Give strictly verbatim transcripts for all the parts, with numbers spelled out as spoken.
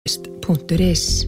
punktur is.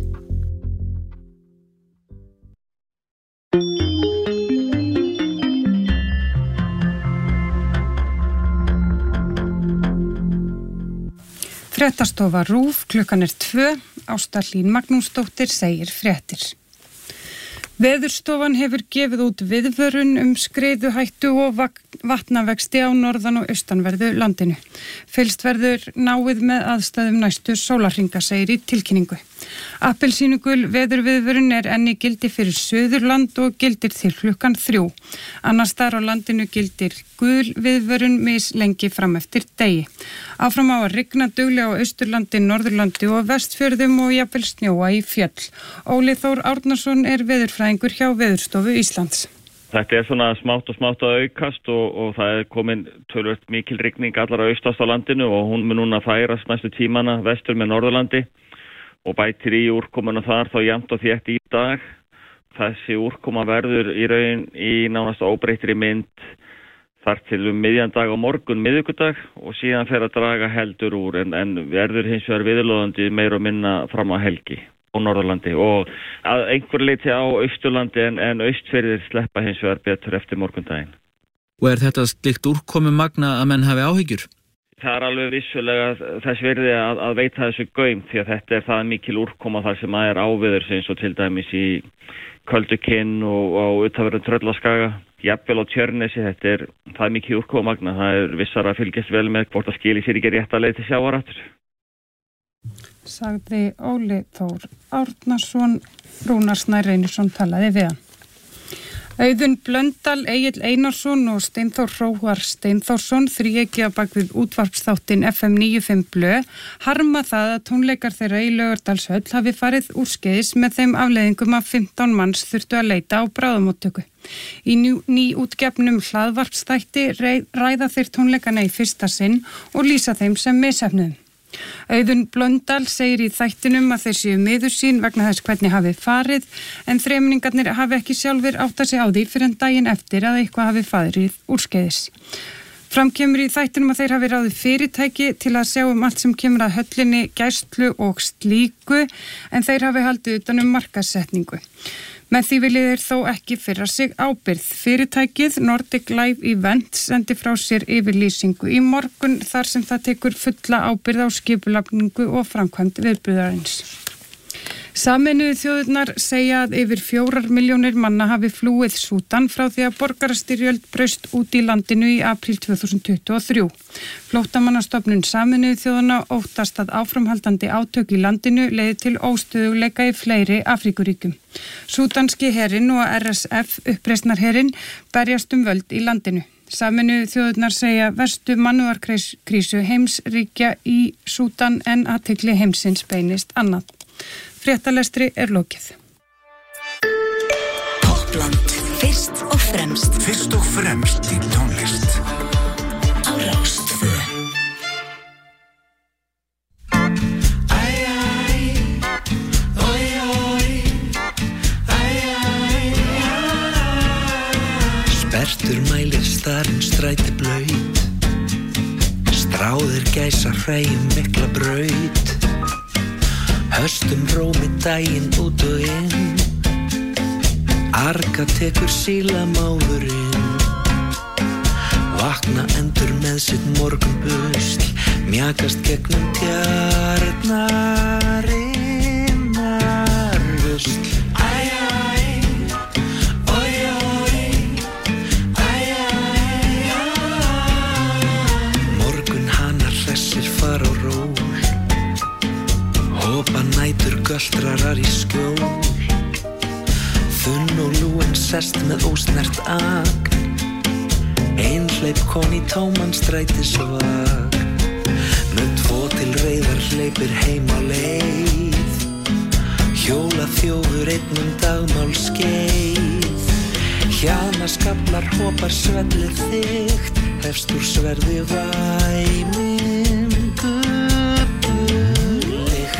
Fréttastofa RÚV, klukkan er tvö, Ásta Hlín Magnúsdóttir segir fréttir. Veðurstofan hefur gefið út viðvörun um skriðuhættu og vatnavexti á norðan- og austanverðu landinu. Fylgst verður náið með aðstæðum næstu sólarhringa, segir í tilkynningu. Appelsínugul veðurviðvörun er enn í gildi fyrir Suðurland og gildir til klukkan þrjú. Annars staðar á landinu gildir gul viðvörun mis lengi fram eftir degi. Áfram á að rigna duglega á Austurlandi, Norðurlandi og Vestfjörðum og jafnvel snjóa í fjöll. Óli Þór Árnason er veðurfræðingur hjá Veðurstofu Íslands. Þetta er svona smátt og smátt að aukast og, og það er komin tölvöld mikil rigning allar á austast á landinu og hún mun núna færast næstu tímana vestur með Norðurlandi og bætir í úrkomuna þar þá jafnt og þétt í dag. Þessi úrkoma verður í raun í nánast óbreyttri mynd þar til um miðjan dag á morgun, miðvikudag og síðan fer að draga heldur úr en, en verður hins vegar viðlóðandi meir og minna fram á helgi á Norðurlandi og að einhver leyti á Austurlandi en, en Austfirðir sleppa hins vegar betur eftir morgundaginn. Og er þetta slikt úrkomu magna að menn hafi áhyggjur? Það er alveg vissulega þess virði að, að veita þessu gaum því að þetta er það mikil úrkoma þar sem að er áviður eins og til dæmis í Köldukinn og á utanverðum Tröllaskaga, jafnvel á Tjörnesi, þetta er það er mikil úrkoma magna, það er vissar að fylgjast vel með hvort að skili sér ekki rétt að leið til sjávar aftur. Sagði Óli Þór Árnason, Rúnar Snær Reynisson talaði við hann. Auðun Blöndal, Egill Einarsson og Steinþór Hróar Steinþórsson, þríeykja bak við útvarpsþáttinn F M níutíu og fimm Blö, harma það að tónleikar þeirra í Laugardalshöll hafi farið úrskeiðis með þeim afleiðingum að fimmtán manns þurftu að leita á bráðamóttöku. Í nýútgefnum hlaðvarpsþætti ræða þeir tónleikana í fyrsta sinn og lýsa þeim sem misheppnuðum. Auðun Blöndal segir í þættinum að þeir séu miður sín vegna þess hvernig hafi farið en þremenningarnir hafi ekki sjálfur áttað sig á því fyrir en daginn eftir að eitthvað hafi farið úrskeiðis. Fram kemur í þættinum að þeir hafi ráðið fyrirtæki til að sjá um allt sem kemur að höllinni, gæslu og slíku en þeir hafi haldið utan um markaðssetningu. Með því viljið þeir þó ekki firra sig ábyrgð. Fyrirtækið Nordic Live Events sendi frá sér yfirlýsingu í morgun þar sem það tekur fulla ábyrgð á skipulagningu og framkvæmd viðburðarins. Sameinuðu þjóðirnar segja að yfir fjórar milljónir manna hafi flúið Súdan frá því að borgarastyrjöld braust út í landinu í apríl tvö þúsund tuttugu og þrjú. Flóttamannastofnun Sameinuðu þjóðanna óttast að áframhaldandi átök í landinu leiði til óstöðugleika í fleiri Afríkuríkjum. Súdanski herinn og R S F uppreisnarherinn berjast um völd í landinu. Sameinuðu þjóðirnar segja verstu mannúðarkrísu heimsríkja í Súdan en athygli heimsins beinist annað. Fréttalestri er lokið. Toppland, fyrst og fremst. Fyrst og fremst í tónlist. Á Rás tvö. Sperrtur mælir starinn stræti blaut. Stráðir gæsa hræjum mikla braut. Höstum rómi daginn út og inn. Arga tekur síla máðurinn. Vakna endur með sitt morgunbusl. Mjakast gegnum tjarnarinnar rusl. Æ, æ, oi, oi. Æ, æ, æ. Morgun hana hressir fara á ról. Hopa nætur göltrarar í skjól. Þunn og lúin sest með ósnert agn. Einhleyp kon í tóman strætisvagn. Með tvo til reiðar hleypir heim á leið. Hjóla þjófur einnum dagmál skeið. Hjana skaflar hopar svellið þykkt. Hefst úr sverði væmin gubbulykt.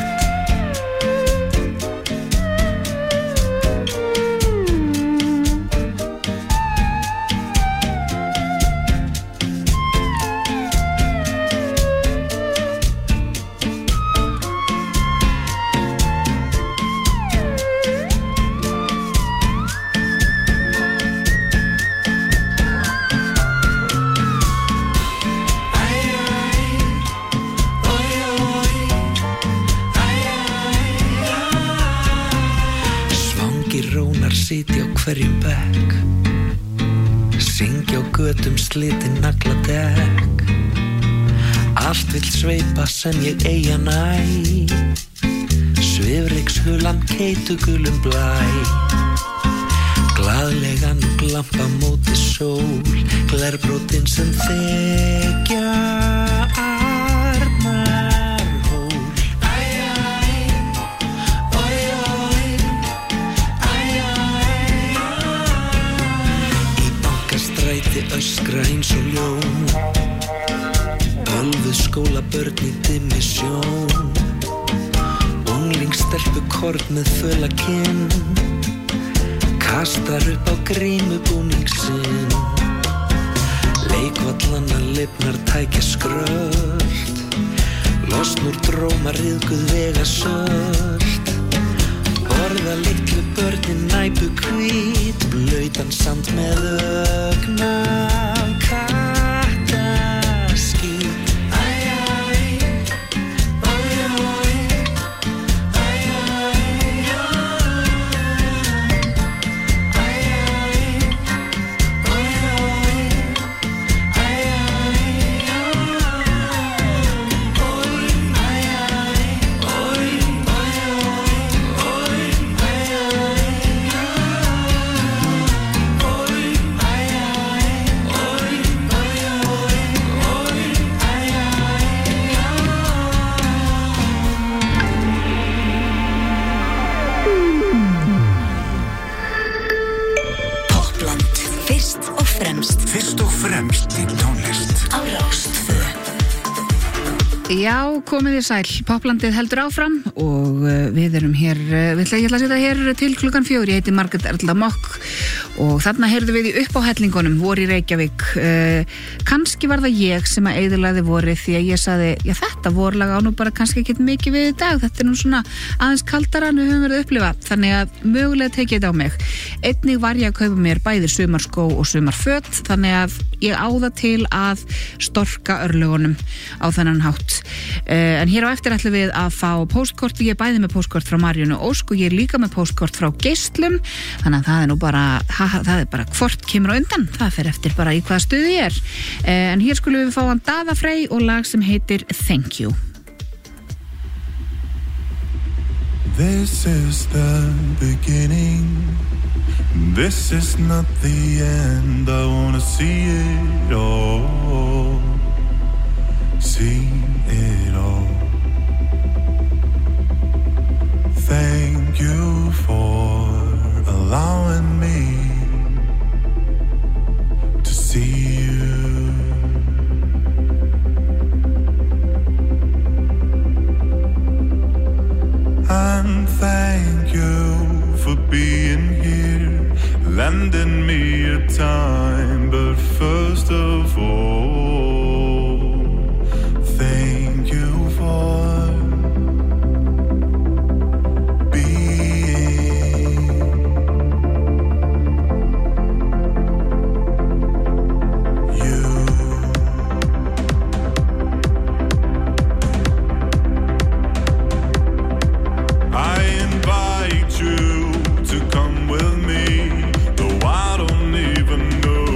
sitja á hverjum bekk, syngja á götum slitin nagladekk. Allt vill sveipa sem ég eiga næ, svifrykshulan keitugulum blæ. Glaðlegan glampa móti sól, glerbrotin sem þekja Arnarhól. Æ, æ, oj, oj, æ, æ, í bankastræti öskra eins og ljón, ölfuð skólabörn í dimmi sjón, unglingstelpu kort með föla kinn, kastar upp á grímubúning sinn. Leikvallana lifnar tækja skröld, losn úr dróma ryðguð vega söld. Borða litlu börnin næpu hvít, blautan sand með ögnam kattaskít. Æ, æ, oj, oj, æ, æ, Fyrst og fremst í tónlist á Rástvö. Já, komið þið sæl. Poplandið heldur áfram og uh, við erum hér, uh, við ætla, ég ætla að setja hér til klukkan fjögur. Ég heiti Margrét Erla Mokk og þarna heyrðum við í uppáhellingunum vor í Reykjavík. Uh, kannski var það ég sem að eyðilagði vorið því að ég sagði, já þetta vorlag á nú bara kannski ekkert mikið við í dag. Þetta er nú svona aðeins kaldara en við höfum verið að upplifa. Þannig að mögulega tekið þetta á mig. Einnig var ég að kaupa mér bæði sumarskó og sumarföt, þannig að ég á það til að storka örlögunum á þennan hátt. Uh, en hér á eftir ætlum við að fá póstkort. Ég er bæði með póstkort frá Marjónu Ósk og ég er líka með póstkort frá Geislum, þannig að það er nú bara ha, það er bara hvort kemur á undan, það fer eftir bara í hvaða stuði ég er. uh, en hér skulum við fá hann Daða Frey og lag sem heitir Thank You. This is the beginning, this is not the end. I wanna see it all, see it all. Thank you for allowing me to see you. And thank you for being here, lending me your time. But first of all, thank you for to come with me, though I don't even know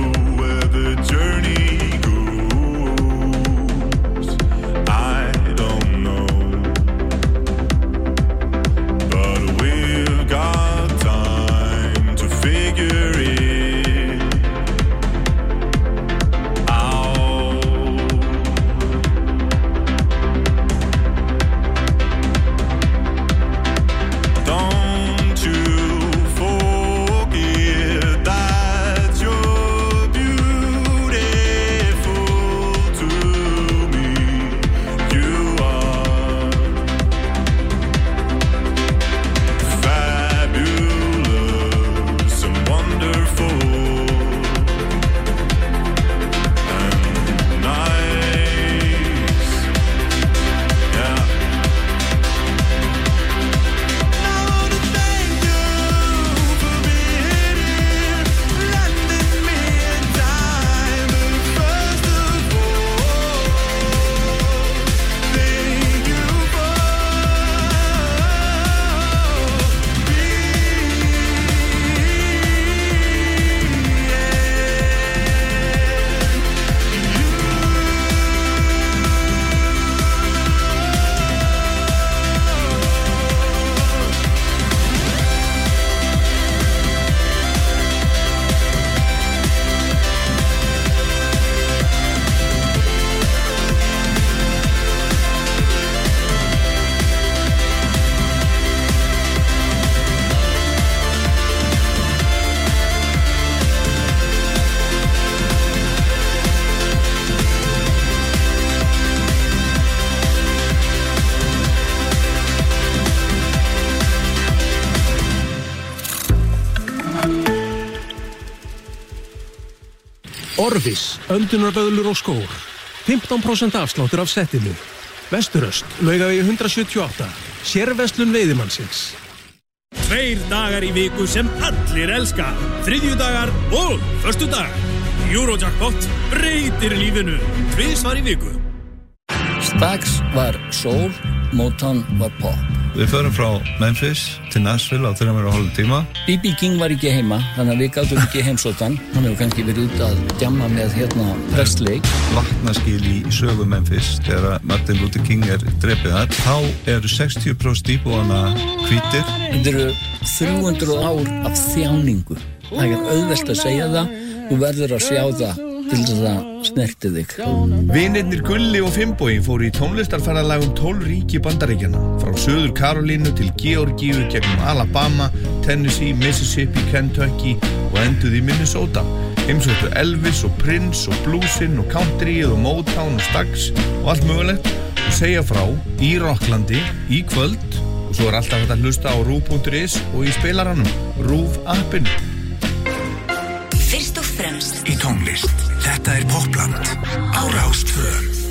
Orvis, öndunarböðlur og skór. fimmtán prósent afsláttur af settinu. Vesturöst, Laugavegi hundrað sjötíu og átta. Sérverslun veiðimannsins. Tveir dagar í viku sem allir elska. Þriðjudagar og föstudagar. Eurojackpot breytir lífinu. Tvisvar í viku. Stax var soul, Motown var pop. Við förum frá Memphis til Nashville á þrjá og hálfum tíma. B B King var ekki heima, þannig að við gátum ekki heimsóttan. Hann hefur kannski verið út að djamma með hérna Presley. Vatnaskil í sögu Memphis þegar Martin Luther King er drepið þar. Þá eru sextíu prósent íbúanna hvítir. Þetta eru þrjú hundruð ár af þjáningu. Það er auðvelt að segja það. Þú verður að sjá það til þess að snerti þig. Vinirnir Gulli og Finnbogi fóru í tónlistarferðalag um tólf ríki Bandaríkjanna, frá Suður Karolínu til Georgíu, gegnum Alabama, Tennessee, Mississippi, Kentucky og enduðu í Minnesota. Heimsóttu Elvis og Prince og bluesinn og countryið og Motown og Stax og allt mögulegt og segja frá í Rocklandi í kvöld og svo er alltaf hægt að hlusta á rúv punktur is og í spilaranum Rúv appinu. Fyrst og fremst í tónlist. Þetta er Popland á Rás tvö.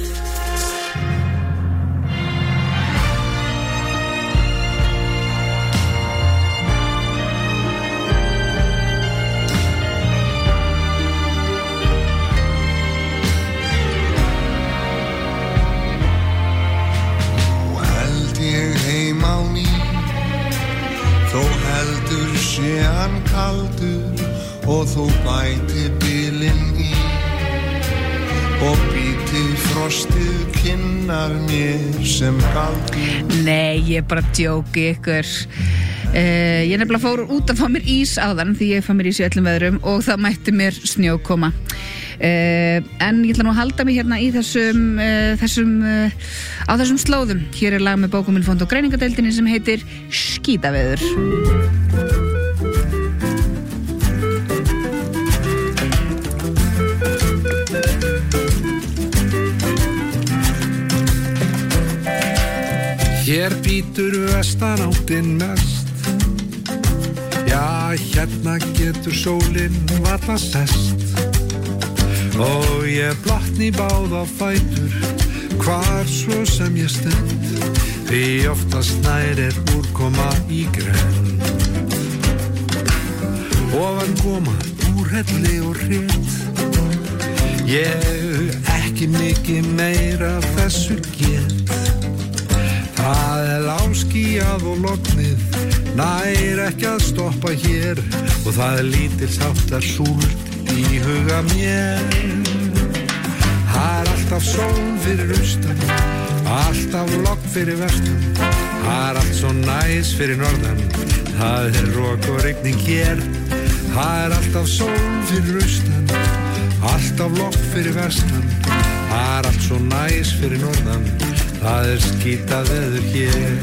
Nú held ég heim á ný, þó heldur sé hann kaldur og þú bæti bilinn í og býti frostið kinnar mér sem galdur. Nei, ég er bara að djóki ykkur. Uh, ég nefnilega fór út að fá mér ís áðan því ég fá mér ís í öllum veðrum og það mætti mér snjókoma. Uh, en ég ætla nú að halda mig hérna í þessum, uh, þessum uh, á þessum slóðum. Hér er lag með bókuminn Fond- og greiningadeildinni sem heitir Skítaveður. Hér bítur vestanáttin mest. Já, hérna getur sólin varla sest. Og ég blotni báða fætur hvar svo sem ég stend. Því oftast nær er úrkoma í grenn. Ofan koma úrhelli og rétt. Ég ekki mikið meira af þessu get. Það er láskýjað og lognið, nær ekki að stoppa hér og það er lítilsháttar súld í huga mér. Það er alltaf sól fyrir austan, alltaf logn fyrir vestan. Það er allt svo næs fyrir norðan, það er rok og rigning hér. Það er alltaf sól fyrir austan, alltaf logn fyrir vestan. Það er allt svo næs fyrir norðan, það er skítað veður hér.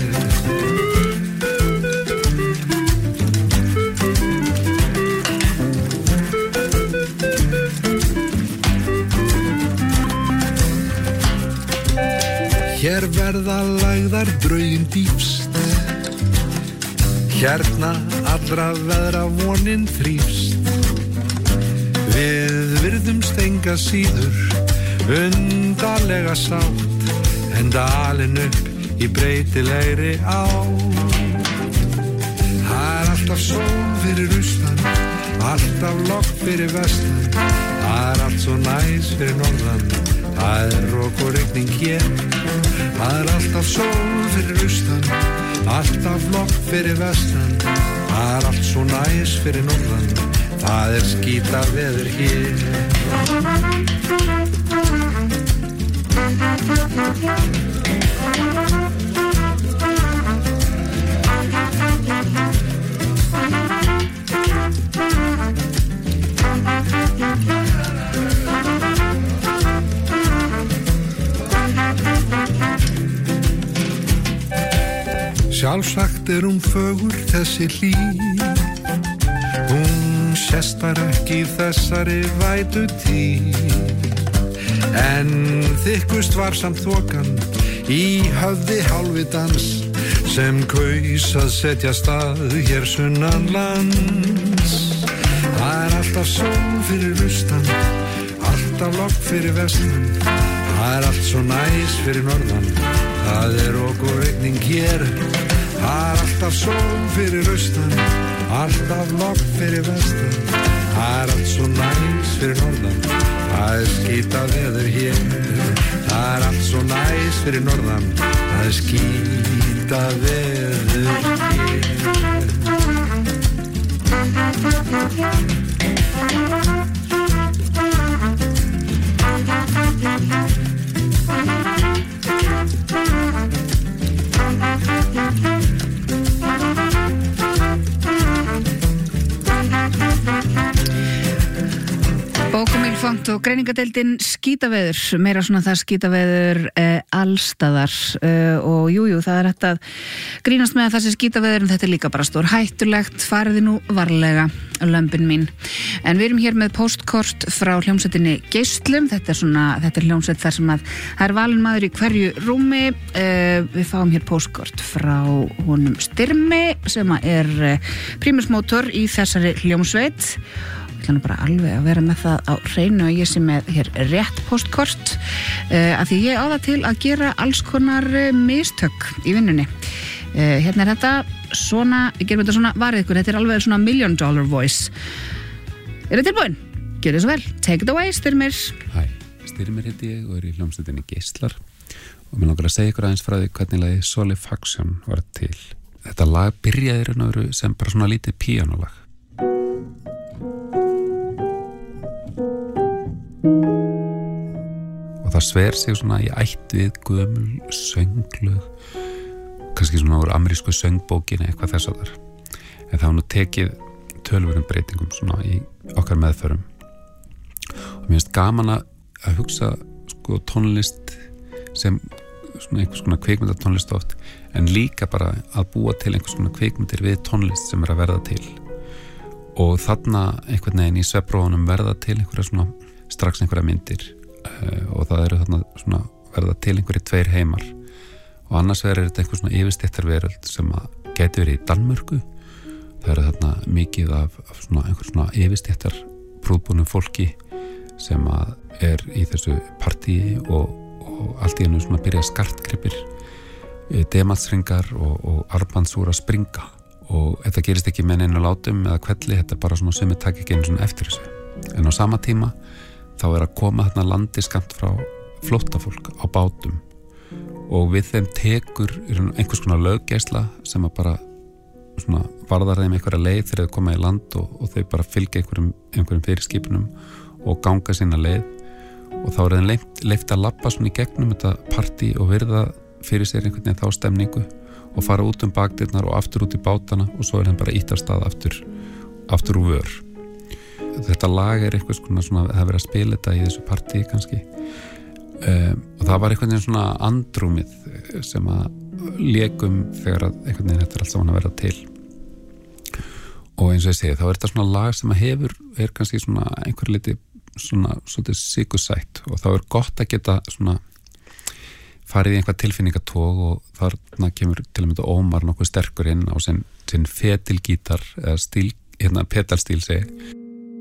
Hér verða lagðar draugin dýpst. Hérna allra veðra vonin þrífst. Við virðumst enga síður undarlega sátt. En dalinn upp í breytilegri á. Það er alltaf sól fyrir austan, alltaf logn fyrir vestan. Það er allt svo næs fyrir norðan, það er rok og rigning hér. Það er alltaf sól fyrir austan, alltaf logn fyrir vestan. Það er allt svo næs fyrir norðan, það er skítað veður hér. Sjálfsagt er hún fögur þessi hlý. Hún sestar ekki í þessari vætu tíð. En þykkust var samt þokan í höfði hálfvitans sem kaus að setja stað hér sunnan lands. Það er alltaf sól fyrir austan, alltaf logg fyrir vestan. Það er allt svo næs fyrir norðan. Það er ok og rigning hér. Það er alltaf sól fyrir austan. Alltaf logg fyrir vestan. Það er allt svo næs fyrir norðan. Það er skýta veður hér. Það er allt svo næs fyrir norðan. Það er skýta veður hér. Bókumílfont og greiningadeildin skítaveður, meira svona það skítaveður eh, allstaðar eh, og jújú, jú, það er hægt að grínast með þessi skítaveður en þetta er líka bara stór hættulegt, fariði nú varlega lömbin mín. En við erum hér með póstkort frá hljómsveitinni Geislum, þetta er svona, þetta er hljómsveit þar sem að það er valinn maður í hverju rúmi, eh, við fáum hér póstkort frá honum Styrmi sem að er eh, prímusmótor í þessari hljómsveit. Ég ætla nú bara alveg að vera með það á hreinu og ég sé með hér rétt póstkort uh, af því ég á það til að gera alls konar uh, mistök í vinnunni. Uh, hérna er þetta svona, við gerum þetta svona varið ykkur, þetta er alveg svona million dollar voice. Er þetta tilbúin? Gjörðu svo vel, take it away, Styrmir. Hæ, Styrmir heiti ég og er í hljómsveitinni Geislar og mér langar að segja ykkur aðeins frá því hvernig lagið Solifaction var til. Þetta lag byrjaði raun og veru sem bara svona lítið píanólag. Og það sver sig svona í ætt við gömul sönglög, kannski svona úr amerísku söngbókinni eitthvað þess að þar. En það var nú tekið töluverðum breytingum svona í okkar meðförum. Og mér finnst gaman að hugsa sko tónlist sem svona einhvers konar kvikmyndatónlist oft, en líka bara að búa til einhvers konar kvikmyndir við tónlist sem er að verða til. Og þarna einhvern veginn í svefnrofunum verða til einhverja svona strax einhverja myndir uh, og það eru þarna svona verða til einhverju tveir heimar og annars verður þetta einhver svona yfirstéttarveröld sem að geti verið í Danmörku. Það eru þarna mikið af, af svona einhver svona yfirstéttar prúðbúnum fólki sem að er í þessu partíi og, og allt í einu svona byrja skartgripir, dematsringar og, og armbandsúr að springa og þetta gerist ekki með neinu látum eða kvelli, þetta er bara svona sem við takk ekki einu svona eftir þessu. En á sama tíma þá er að koma þarna landi skamt frá flóttafólk á bátum og við þeim tekur einhvers konar löggæsla sem að bara svona varðar þeim einhverja leið þegar þau koma í land og, og þau bara fylgja einhverjum, einhverjum fyrirskipunum og ganga sína leið og þá er þeim leift, leift að labba svona í gegnum þetta partí og virða fyrir sér einhvern veginn þá stemningu og fara út um bakdyrnar og aftur út í bátana og svo er þeim bara ítt af stað aftur, aftur úr vör. Þetta lag er eitthvað svona, svona það verið að spila þetta í þessu partíi kannski um, og það var einhvern veginn svona andrúmið sem að lékum þegar að einhvern veginn þetta er allt saman að vera til og eins og ég segi þá er þetta svona lag sem að hefur er kannski svona einhver liti svona svolítið sykursætt og þá er gott að geta svona farið í einhvað tilfinningatóg og þarna kemur til að mynda Ómar nokkuð sterkur inn á sinn, sinn fetilgítar eða stíl, hérna pedalstíl segi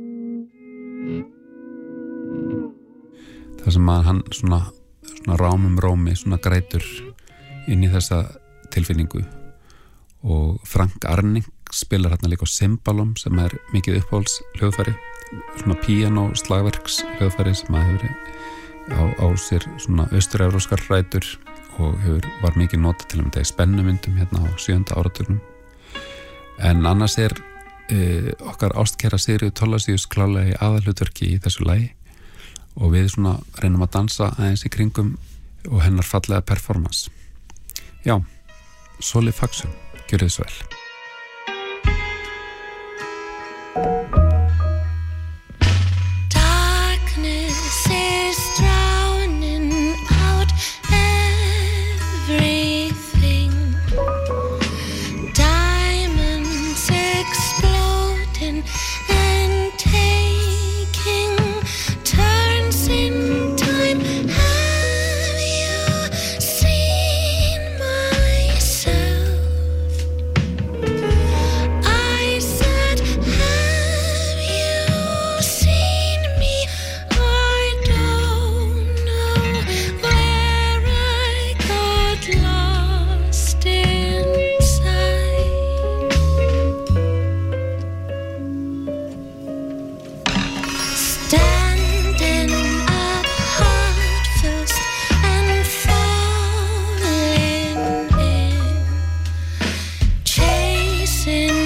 það sem að hann svona, svona rámum rómi svona grætur inn í þessa tilfinningu og Frank Arning spilar hérna líka á cimbalum sem er mikið uppáhalds hljóðfæri svona píanó slagverks hljóðfæri sem að hefur á, á sér svona austur-evróskar rætur og hefur var mikið nota til að mynda í spennumyndum hérna á sjöunda áratugnum en annars er e, okkar ástkæra Sigríður Thorlacius klálega í aðalhlutverki í þessu lagi og við svona reynum að dansa aðeins í kringum og hennar fallega performance. Já, Solifaction, gjörðu þess vel. I said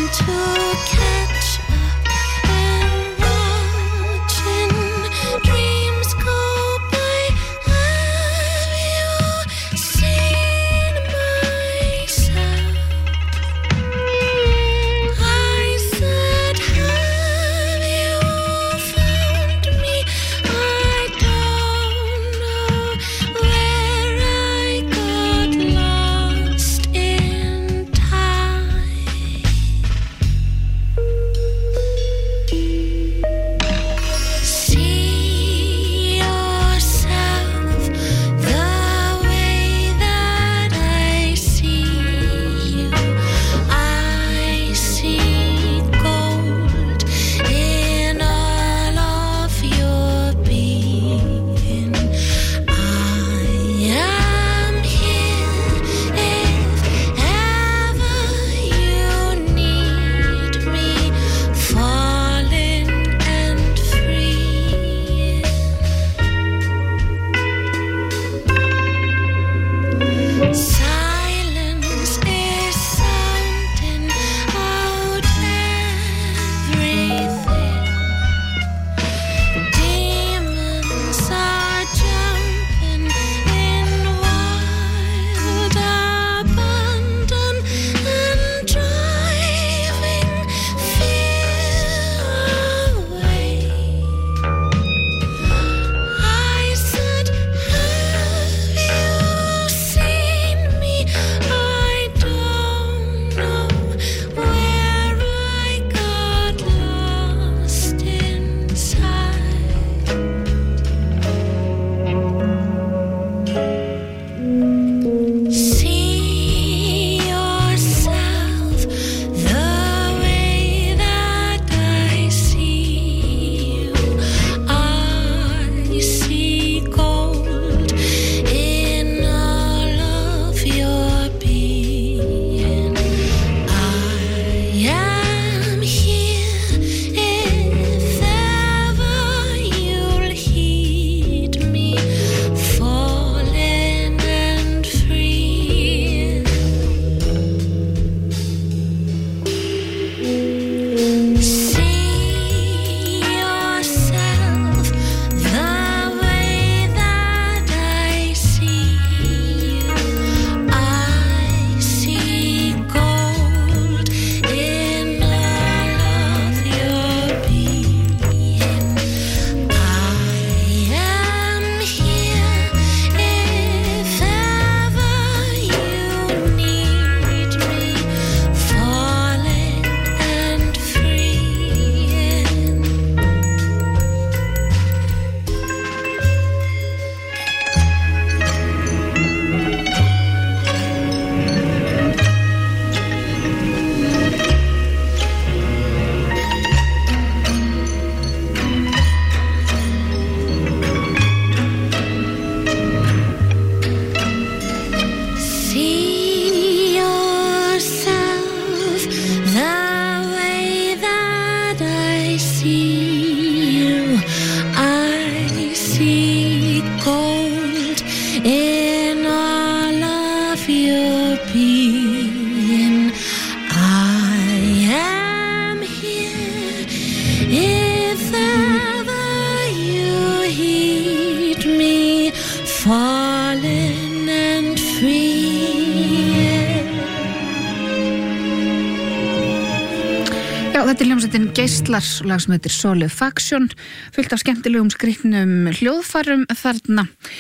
Þetta er hljómsveitin Geislar, lag sem heitir Solifaction, fullt af skemmtilegum skrýtnum hljóðfærum þarna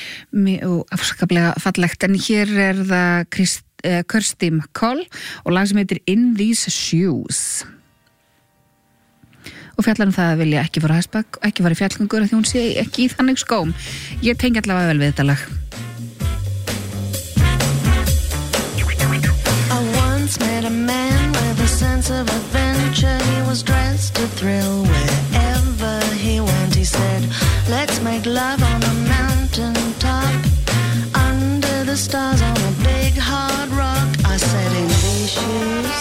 og afskaplega fallegt, en hér er það Krist, uh, Kirsty MacColl og lag sem heitir In These Shoes. Og fjallar um það að vilja ekki fara hæsbak, ekki fara í fjallgöngur því hún sé ekki í þannig skóm. Ég tengi allavega vel við þetta lag. I once met a man with a sense of adventure. He was dressed to thrill wherever he went. He said, let's make love on a mountain top, under the stars on a big hard rock. I said, in these shoes?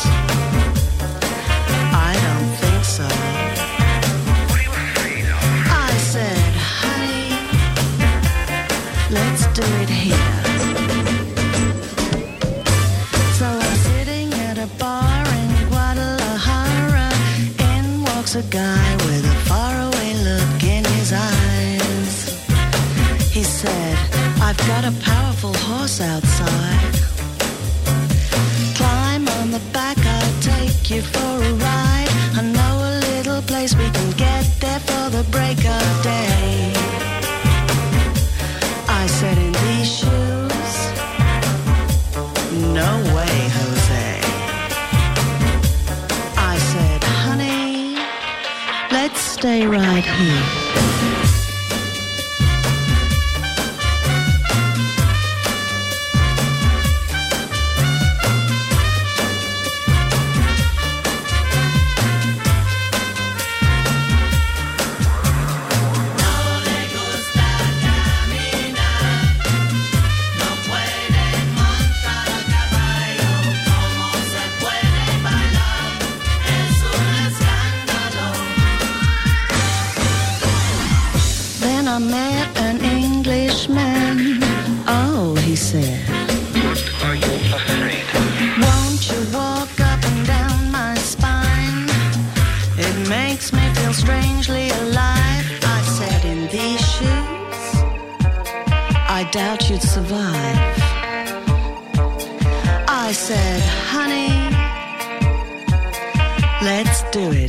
I don't think so. I said, honey, let's do it here. So I'm sitting at a bar in Guadalajara. a guy with a faraway look in his eyes. He said, I've got a powerful horse outside. Climb on the back, I'll take you for a ride. I know a little place we can get there for the break of day. I said, in these shoes? No way, Jose. I said, honey, let's stay right here. I met an Englishman. Oh, he said, what are you afraid of? Won't you walk up and down my spine? It makes me feel strangely alive. I said, in these shoes, I doubt you'd survive. I said, honey, let's do it.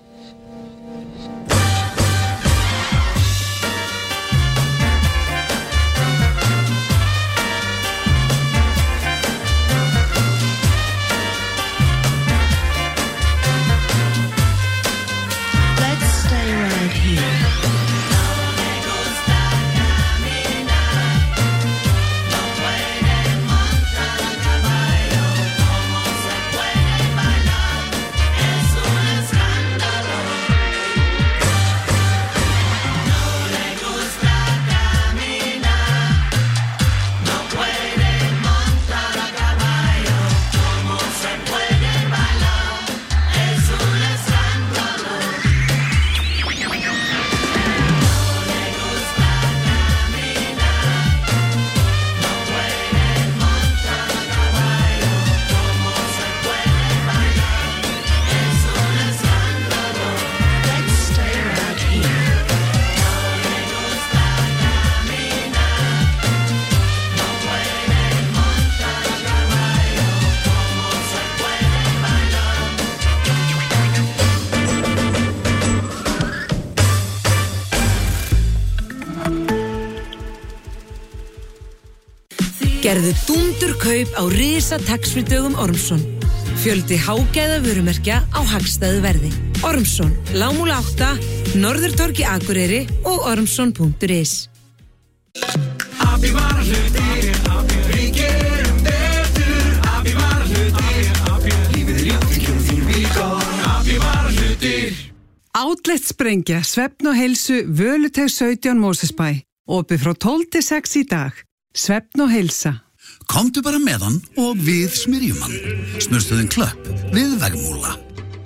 Gerðu dúndurkaup á risa tax-free-dögum Ormsson. Fjöldi hágæða vörumerkja á hagstæðu verði. Ormsson, Lágmúla átta, Norðurtorgi Akureyri og ormsson punktur is. Abbi varahlutir, við gerum betur. Abbi varahlutir, lífið er jafnvíkjum þín víkon. Abbi varahlutir. Outlet sprengja, svefn og heilsu, Völuteg sautján Mósesbæ. Opið frá tólf til sex í dag. Svefn og heilsa. Komdu bara með hann og við smyrjum hann. Smurstuðin Klöpp við Vegmúla.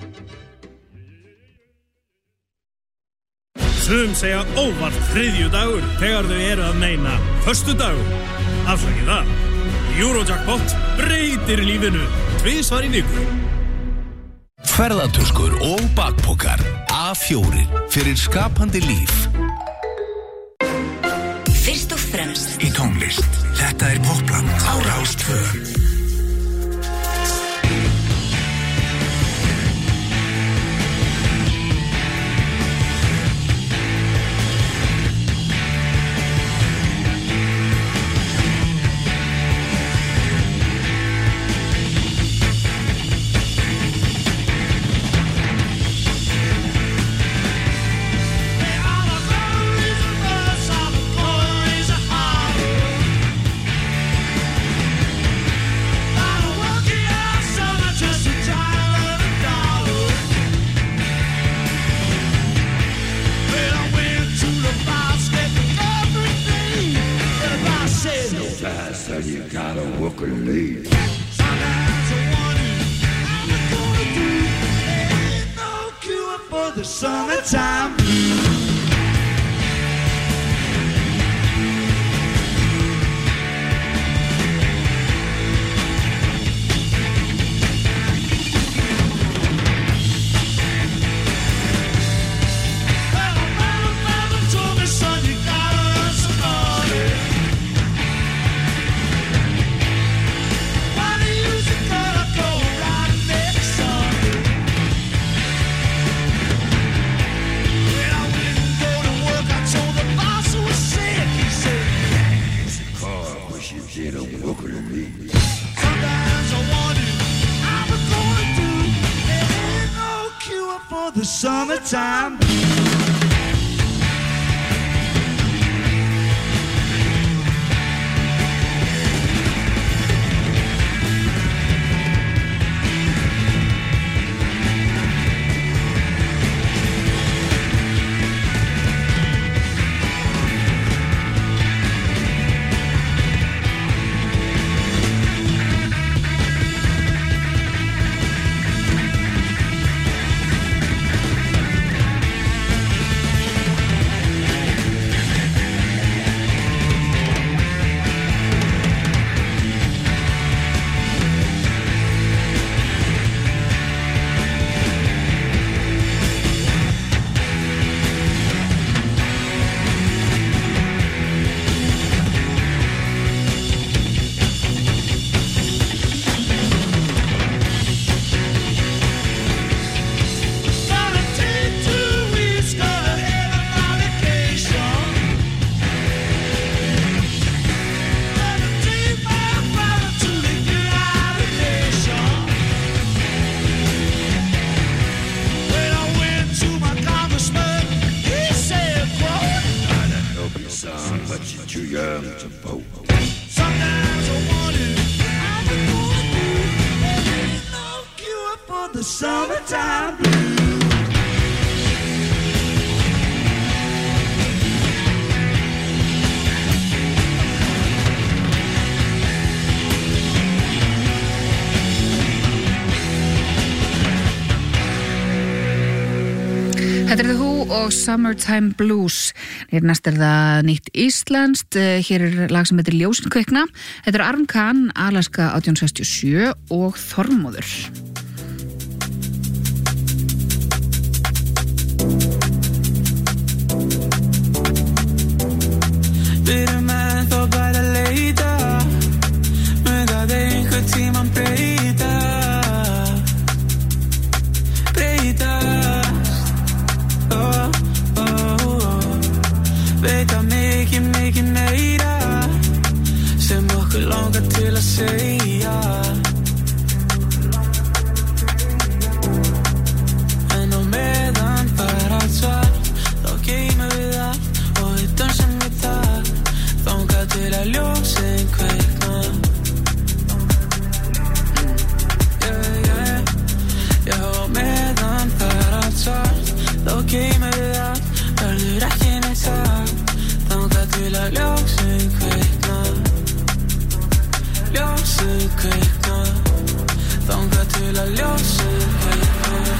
Sum segja óvart þriðjudagur þegar þau eru að meina föstudagur. Afsakið það. Eurojackpot breytir lífinu tvisvar í viku. Ferðatuskur og bakpokar A fjórir fyrir skapandi líf. Fyrst og fremst í tónlist. Þetta er Popland á Rás tvö. for the summertime. Þetta er The Who og Summertime Blues. Hér næst er það nýtt íslenskt. Hér er lag sem heitir Ljósin kvikna. Þetta er Aron Kahn, Alaska átján sextíu og sjö og Þormóður. Við erum ennþá bara að leita, mun það einhvern tímann breyta, breyta. Oh, oh, oh. Veit að mikið, mikið meira sem okkur langar til að segja, en á meðan bara allt svart, þá geymum við allt og við dansum við það þangað til að ljósin kvikna. Yeah, yeah. Já, á meðan bara allt svart, þá geymum við allt, verður ekki neitt sagt þangað til að ljósin kvikna, ljósin kvikna, þangað til að ljósin kvikna.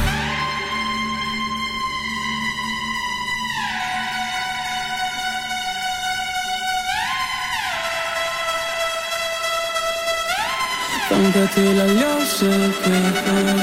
Þangað til að ljósin kvikna.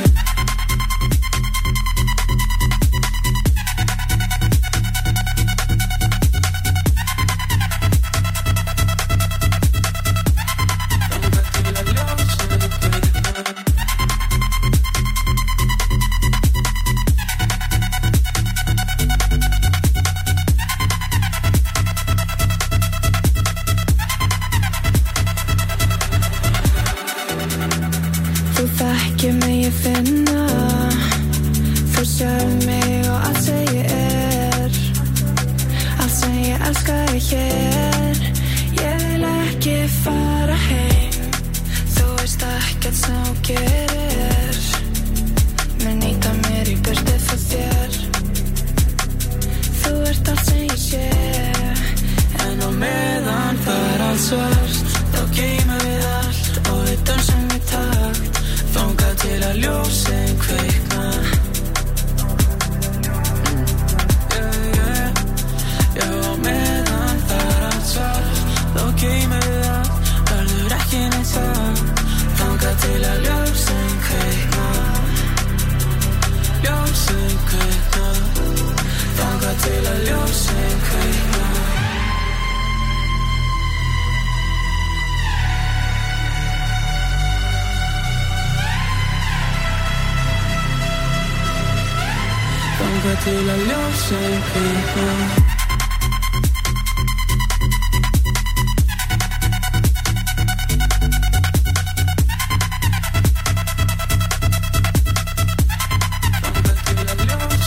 Til að ljósin kvikna. Þangað til að ljósin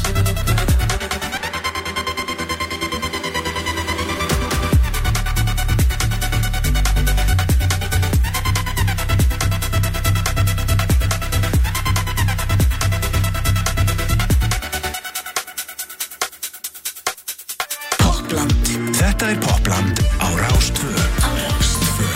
Þetta er Popland á Rás tvö. Á Rás tvö.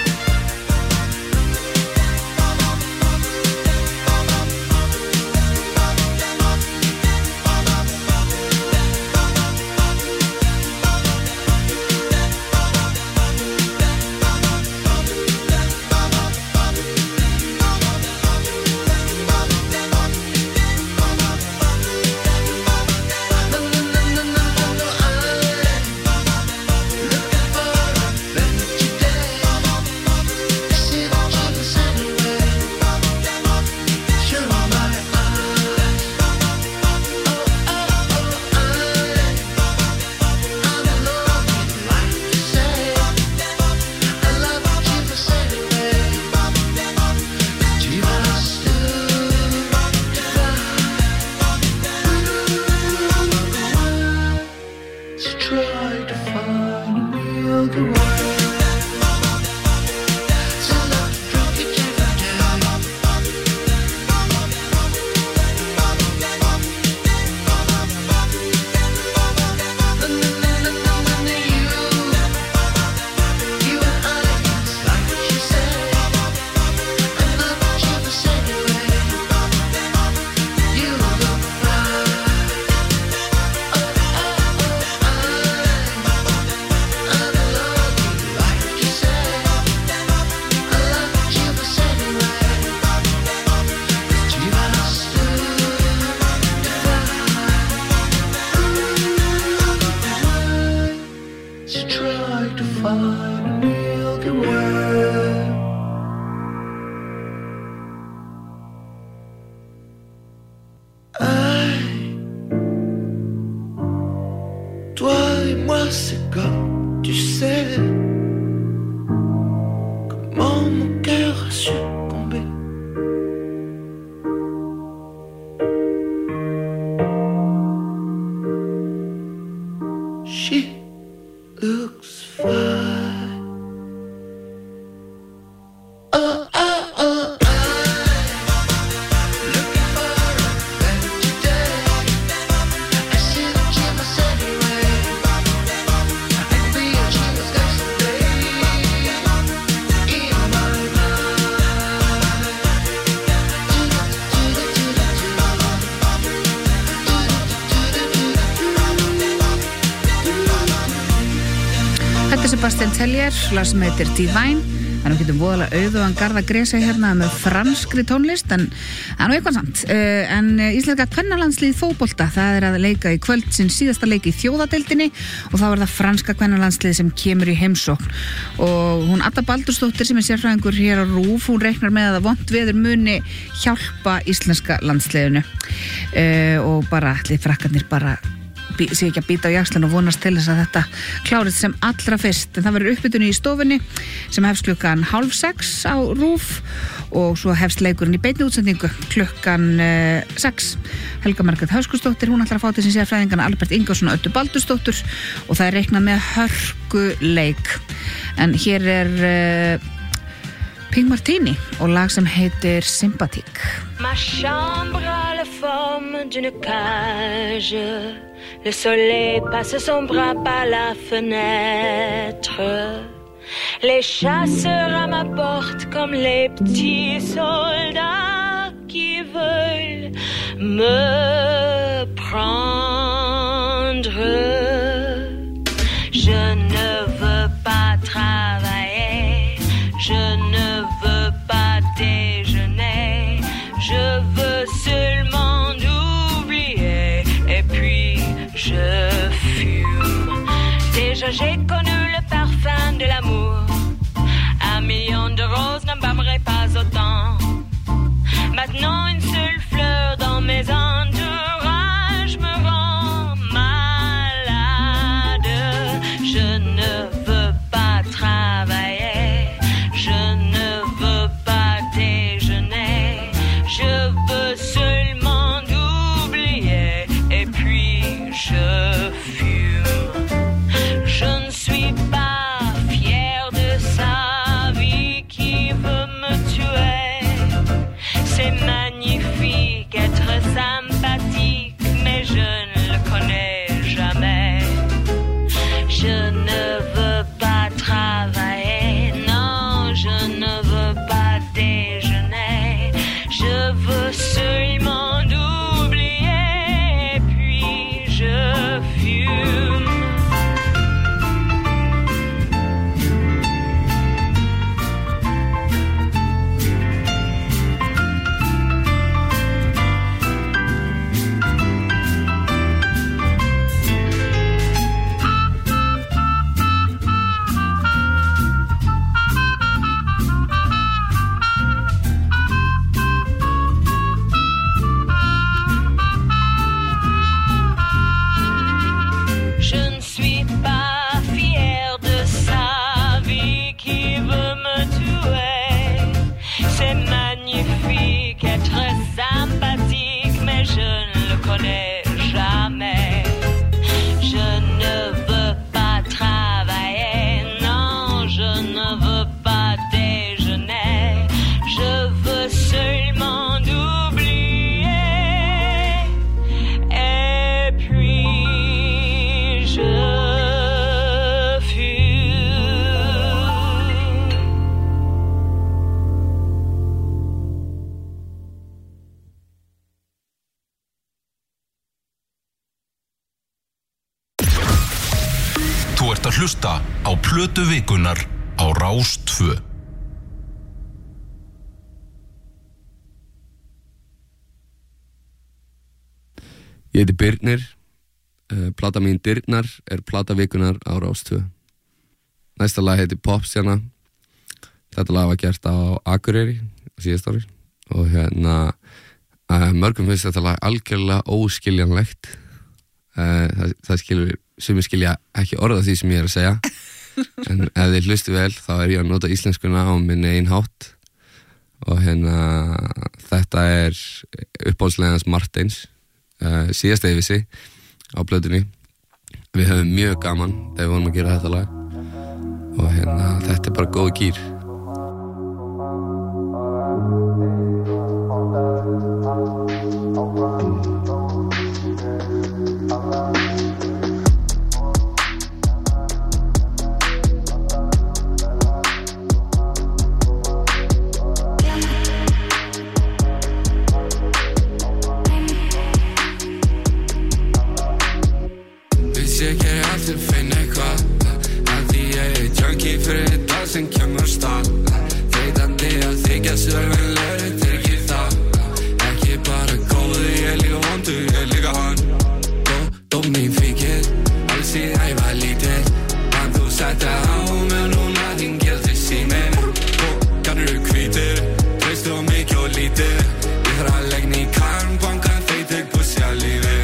Sebastian Tellier, lag sem heitir Divine. Það er nú getur voðalega auðugan garða gresa hérna með franskri tónlist, en það er nú eitthvað samt. Uh, en íslenska kvennalandslið fótbolta, það er að leika í kvöld sinn síðasta leik í þjóðadeildinni og þá er það franska kvennalandslið sem kemur í heimsókn. Og hún Adda Baldursdóttir sem er sérfræðingur hér á RÚV, hún reiknar með að vont veður muni hjálpa íslenska landsliðinu. Uh, og bara allir frakkarnir bara sé ekki að býta á jaxlan og vonast til þess að þetta klárið sem allra fyrst. En það verður uppbytunni í stofunni sem hefst klukkan hálf sex á RÚV og svo hefst leikurinn í beinni útsendingu klukkan uh, sex. Helga Margrét Höskuldsdóttir, hún ætlar að fá til sin sérfræðingana Albert Ingarsson og Öddu Baldursdóttir og það er reiknað með hörku leik. En hér er uh, Pink Martini og lag sem heitir Sympathique. Ma chambre a la forme d'une cage. Le soleil passe son bras par la fenêtre. Les chasseurs à ma porte comme les petits soldats qui veulent me prendre. Je ne veux pas travailler, je ne veux pas déjeuner, je veux seulement oublier et puis je fume. Déjà j'ai connu le parfum de l'amour. Un million de roses n'embaumerait pas autant. Maintenant une seule fleur dans mes entourages me rend malade. Je ne veux pas travailler, je ne veux pas déjeuner, je veux seulement oublier et puis je fume. Je ne suis ert að hlusta á Plötu vikunnar á Rás tvö. Ég heiti Birnir, uh, plata mín Dyrnar er plata vikunnar á Rás tvö. Næsta lag heiti Popstjarna. Þetta lag var gert á Akureyri síðast ári og hérna uh, mörgum finnst þetta lag algjörlega óskiljanlegt. Uh, það, það skilur, sumir skilja ekki orða því sem ég er að segja en ef þið hlustu vel þá er ég að nota íslenskuna á minn eigin hátt og hérna þetta er uppáhaldslegans Martins. Uh, síðast eða vissi á plötunni. Við höfum mjög gaman þegar við vorum að gera þetta lag og hérna þetta er bara góð gýr. Sem kemur stað Þeitandi að þykja sörfinlega Þetta er ekki það Ekki bara góðu, ég er líka vondu Ég er líka hann Dóp mín fikið Alls í æfa lítið En þú setja á mig núna Þín gildi síminn Kannur eru hvítir Treystu á mikið og lítið Ég þarf að legna í karm Bankan þeitir bussi að lífi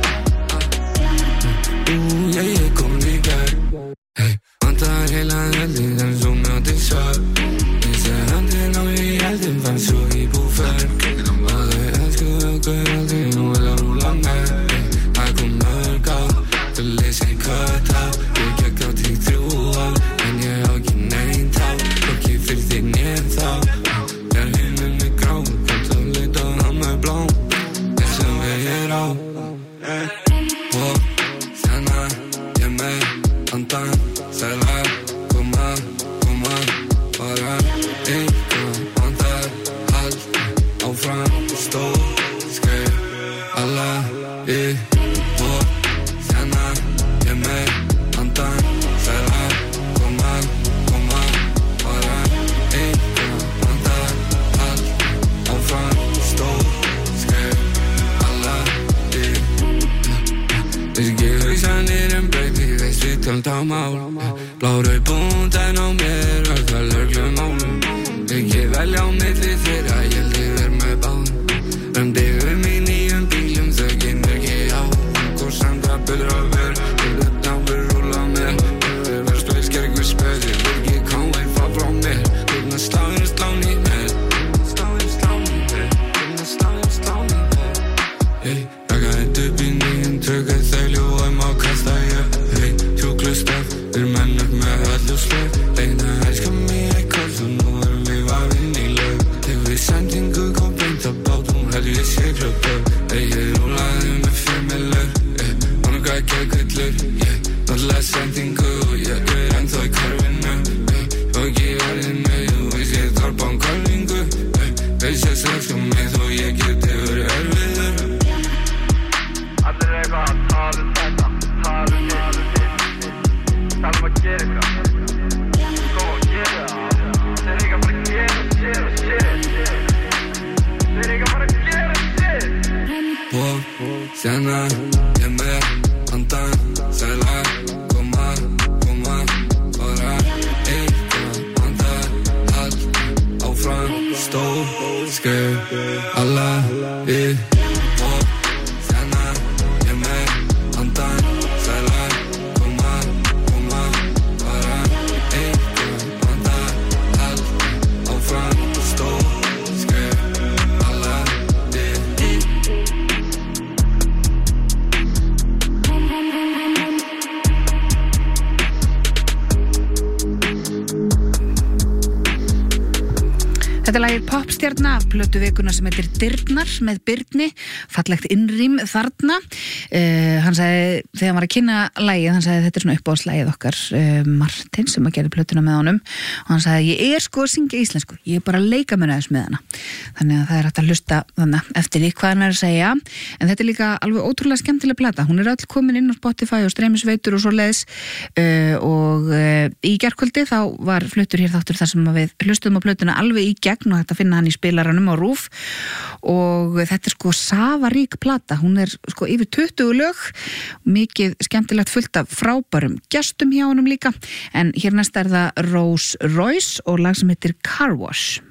Ú, ég er komin í gær Hey, vantar heila heldig En svo mjöndi svart Ég sé handin á í heldin Fann svo í búfer Og þau elsku okkur aldrei Nú vil að rúla með Það kom mörg á Þú leysi kött á Ég gekk á tík þrjú á En ég á ekki neinn tá Hvorki fyrir því nér þá Ég er himinn með grá Komt að leita hann með blá Það sem við er á Og þennan ég með andan Sælar, koma, koma, bara eitthvað vandar, hald, áfram, stóð, skreif, alla, við, og þennan, ég með, andan, sælar, koma, koma, bara eitthvað vandar, hald, áfram, stóð, skreif, alla, við, við ekki hugsanir en baby, veist við tölum tá mál. Blárau búndan á mér, verða löglum málum Ekki velja á milli þeirra, ég held ég verð með báðum Röndi um í nýjum bílum, þau kynir ekki á Hvor samt að byrra verð, ég veit á við rúla mér Ég verð spil, sker ekki spöð, ég vil ekki koma í fá frá mér Hvernig sláðin er slán í mér Sláðin er slán í mér Hvernig sláðin er slán í mér Hey, rakaði upp í nýjum, tökkaði þægli og ég má kasta ég Hey, sjúklustaf Við erum mennur með öllu slöf Leina elskar mig eitthvað Svo nú erum við varinn í lög Þegar við sendingu kom beint á bátum Heldur ég sé klöp Ég rúlaði með femilur Mánu gæði gekvillur Náttúrulega sendingu Og ég er ennþá í karfinu Og ekki verið með Þú veist ég þarf bán karfingu Veist ég elskar mig Þó ég geti verið erfiður Allir eitthvað að tala um þetta Tala um þetta Tala um að gera eitthvað Góð að gera Þeir eru ekki að fara að gera shit Þeir eru ekki að fara að gera shit Og sena ég með andan Sælar, koma, koma Bara eitthvað andar Hald, áfram, stóð Skreif, alla, við Og sena ég með andan Sælar Þetta er lagið Popstjarna af plötu vikuna sem heitir Dyrnar með Birni, fallegt innrím þarna. Uh, hann sagði, þegar hann var að kynna lagið, hann sagði þetta er svona uppáhaldslagið okkar, uh, Martin sem að gera plötuna með honum, og hann sagði ég er sko að syngja íslensku, ég er bara að leika mér aðeins með hana. Þannig að það er hægt að hlusta þannig eftir því hvað hann er að segja, en þetta er líka alveg ótrúlega skemmtileg plata. Hún er öll komin inn á Spotify og streymisveitur og svo leiðis uh, og uh, í gærkvöldi þá var fluttur hér þáttur þar sem við hlustum á plötuna alveg í gegn og þetta finna hann í spilaranum á RÚV og þetta er sko safarík plata, hún er sko yfir tuttugu lög, mikið skemmtilegt fullt af frábærum gestum hjá honum líka, en hér næst er það Rose Royce og lag sem heitir Car Wash.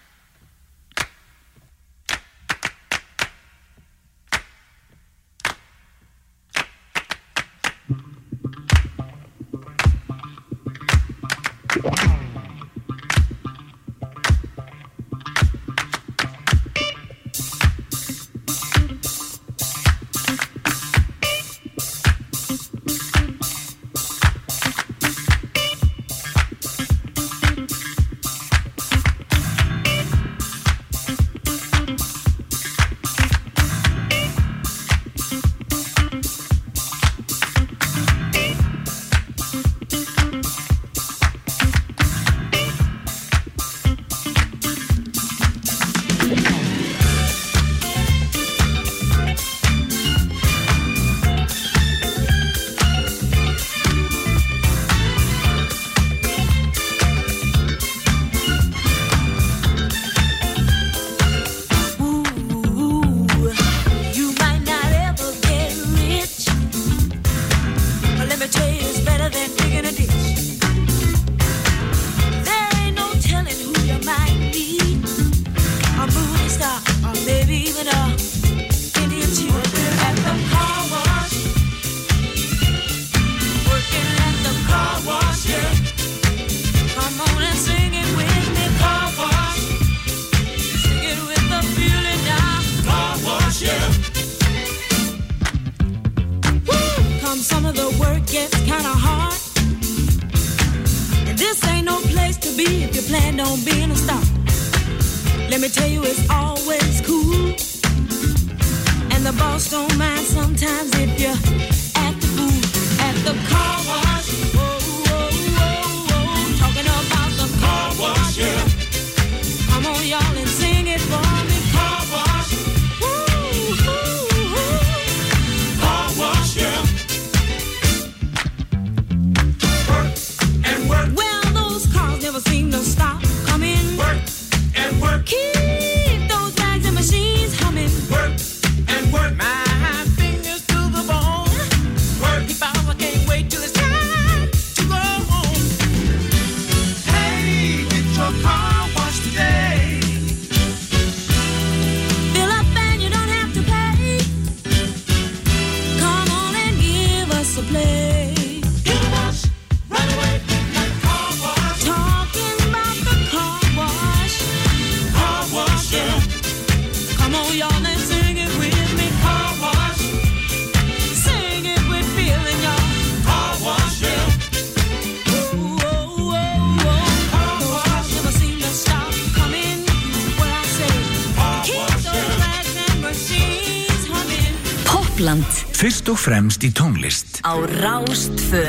Fyrst og fremst í tónlist á Rástvö.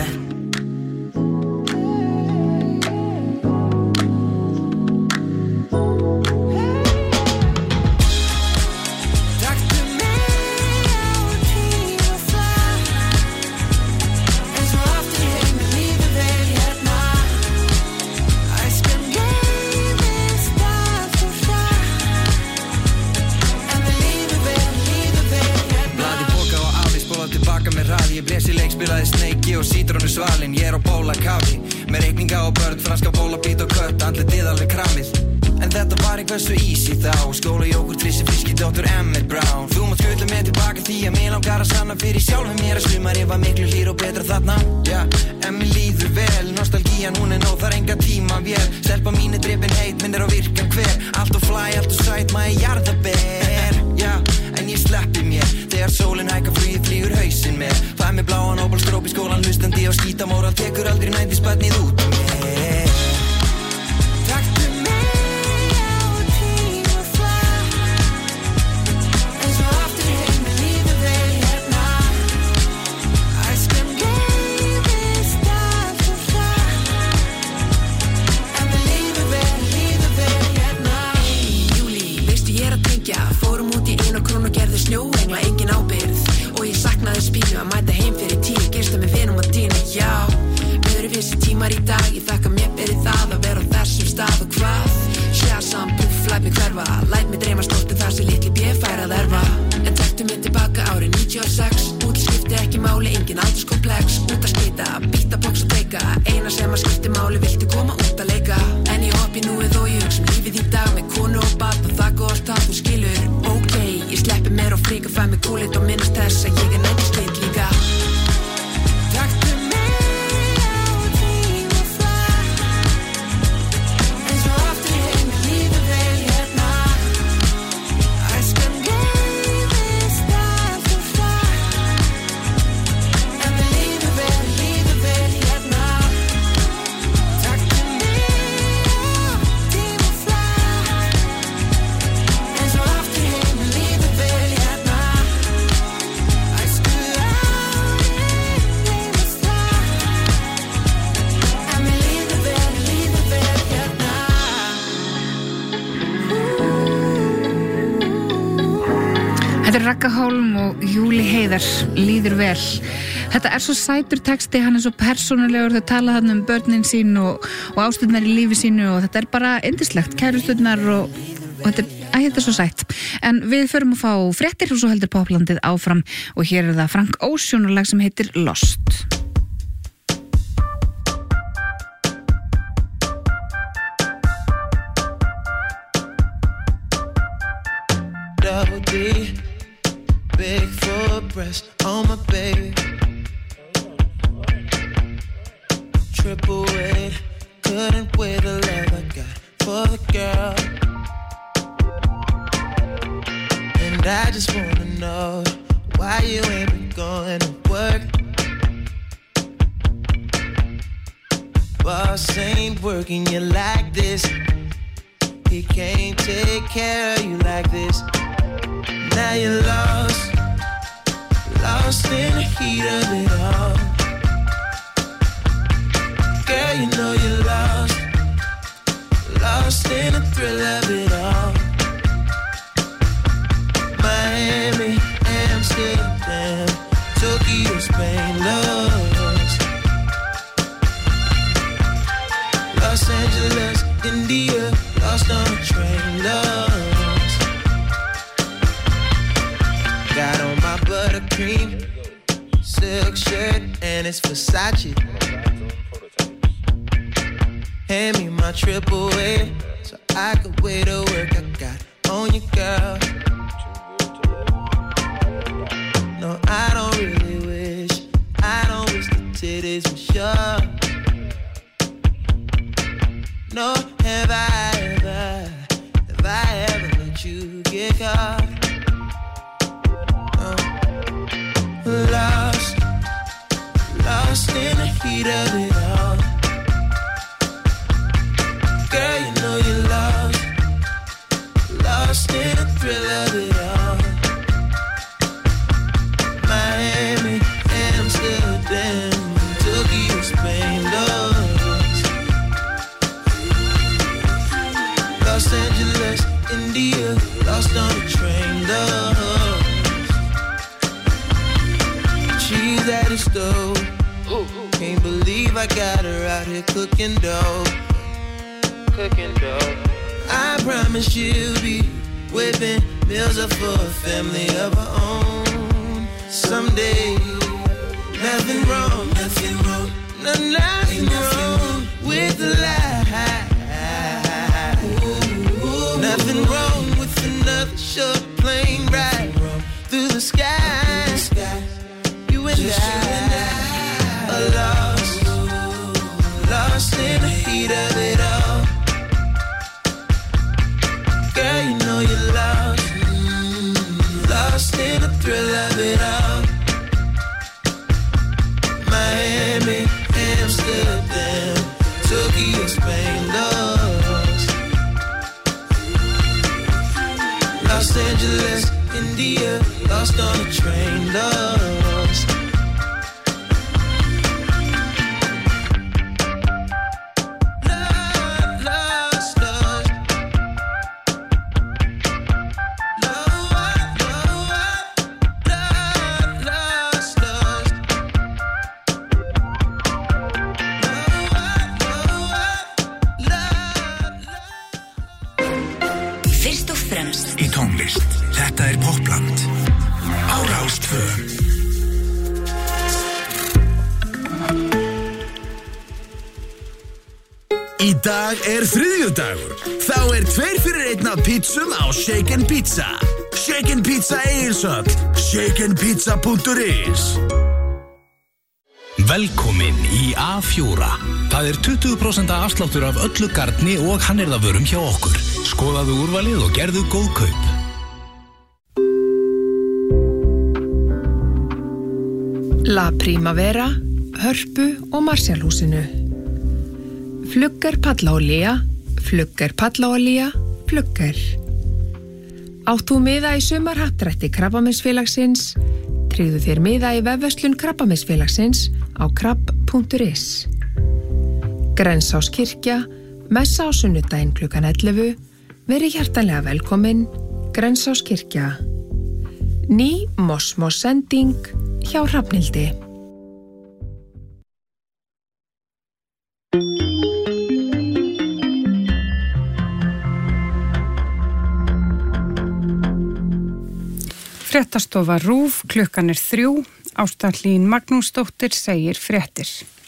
Taktu mig að mæta heim fyrir tíu, gista með vinum og dýna, já. Öðruvísi tímar í dag, ég þakka mér fyrir það að vera á þessum stað og hvað. Shazam, puff, læt mig hverfa, læt mig dreyma stolti þar sem litli bjef fær að erfa. En taktu mig tilbaka árið níutíu og sex, útl skipti ekki máli, engin aldurskomplex, út að skita, býta box og teika, eina sem að skipti máli, viltu koma út að leika. En ég hoppi núið og ég hugsa um lífið í dag með konu og barn og það gott að þú skilur, ok, ég sleppi mér og fríka, fæ mig kúlit og minnast þess að ég er nætti slitt líka. Taktu mig á tíma flag, eins og aftur heim með lífið vel hérna. Æskan gleymist allt og hratt, en við lífið vel, lífið vel hérna. Taktu mig á tíma flag, eins og aftur heim með lífið vel hérna. Æsku gleymist allt, en við lífið vel, lífið vel hérna. Þetta er Ragga Hólm og Júli Heiðar, líður vel. Þetta er svo sætur texti, hann er svo persónulegur, þau tala þarna um börnin sín og, og ástunnar í lífi sínu og þetta er bara yndislegt, kærustunnar og, og þetta, er, æ, þetta er svo sætt. En við förum að fá fréttir og svo heldur poplandið áfram og hér er það Frank Ocean og lag sem heitir Lost. Double D, big full breast on my baby. Triple weight, couldn't weigh the love I got for the girl. And I just wanna know why you ain't been going to work. Boss ain't working you like this. He can't take care of you like this. Now you're lost, lost in the heat of it all. Girl, you know you're lost, lost in the thrill of it all. Miami, Amsterdam, Tokyo, Spain, lost. Los Angeles, India, lost on a train, lost. Got on my buttercream silk shirt and it's Versace. Hand me my triple A so I could weigh the work I got on you, girl. No, I don't really wish, I don't wish the titties were sure. No, have I ever, have I ever let you get caught? No. Lost, lost in the heat of it all. Girl, you know you're lost, lost in the thrill of it all. Miami, Amsterdam, Tokyo, Spain, lost. Los Angeles, India, lost on the train, lost. She's at the stove, can't believe I got her out here cooking dough. Cooking dough. I promise she'll be whipping meals up for a family of her own someday. Nothing wrong, nothing wrong, no, nothing wrong with the lie. Ooh, nothing wrong with another short plane ride through the sky. You and I are lost, lost in the heat of it all. Girl, you know you're lost, lost in the thrill of it all. Miami, Amsterdam, Tokyo, Spain, lost. Los Angeles, India, lost on a train, lost. Lost, tvö. Í dag er þriðjudagur. Þá er tveir fyrir einn af pizzum á Shaken Pizza. Shaken Pizza Egilshöll. shaken pizza punktur is. Velkomin í A fjóra. Það er tuttugu prósent afsláttur af öllu garni og hannyrðavörum hjá okkur. Skoðaðu úrvalið og gerðu góð kaup. La Primavera, Hörpu og Marshallhúsinu. Flugger pallaolía, flugger pallaolía, flugger. Átt þú miða í sumarhappdrætti Krabbameinsfélagsins? Tryggðu þér miða í vefverslun Krabbameinsfélagsins á krabb punktur is. Grensáskirkja, messa á sunnudaginn klukkan ellefu. Verið hjartanlega velkomin, Grensáskirkja. Ný Mosmos sending hjá Hrafnhildi. Fréttastofa RÚV, klukkan er þrjú, Ásta Hlín Magnúsdóttir segir fréttir.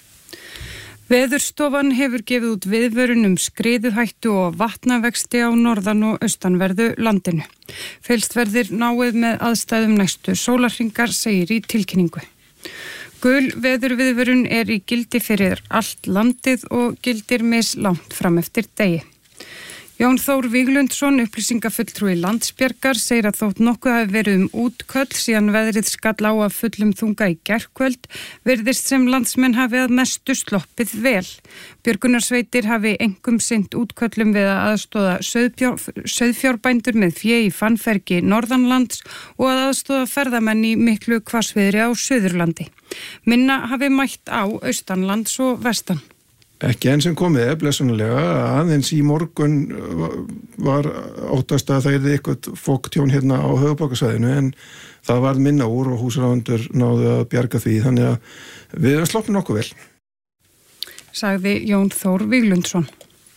Veðurstofan hefur gefið út viðvörun um skriðuhættu og vatnavexti á norðan- og austanverðu landinu. Fylgst verður náið með aðstæðum næstu sólarhringar, segir í tilkynningu. Gul veðurviðvörun er í gildi fyrir allt landið og gildir mislangt fram eftir degi. Jón Þór Víglundsson, upplýsingafulltrúi Landsbjargar, segir að þótt nokkuð hafi verið um útköll síðan veðrið skall á að fullum þunga í gærkvöld, virðist sem landsmenn hafi að mestu sloppið vel. Björgunarsveitir hafi einkum sinnt útköllum við að aðstoða sauðfjár, sauðfjárbændur með fé í fannfergi norðanlands og að aðstoða ferðamenn í miklu hvassviðri á Suðurlandi. Minna hafi mætt á austanlands og vestan. Ekki enn sem komið er, blessunarlega, aðeins í morgun var óttast að það yrði eitthvað foktjón hérna á höfuðborgarsvæðinu en það var minna úr og húsráðendur náðu að bjarga því, þannig að við erum sloppin nokkuð vel. Sagði Jón Þór Víglundsson.